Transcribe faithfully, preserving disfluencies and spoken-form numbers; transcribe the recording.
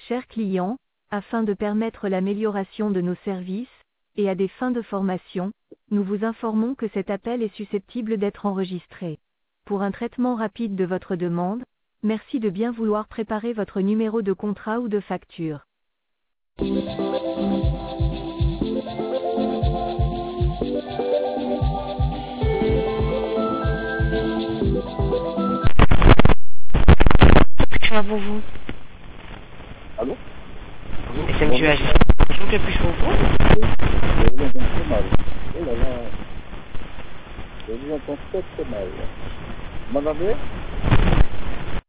Chers clients, afin de permettre l'amélioration de nos services, et à des fins de formation, nous vous informons que cet appel est susceptible d'être enregistré. Pour un traitement rapide de votre demande, merci de bien vouloir préparer votre numéro de contrat ou de facture. Pour vous. Allô? C'est monsieur Agis. Bonjour, que puis-je pour vous? Je vous entends très mal. Oh là là. Je vous entends très très mal. Vous m'entendez?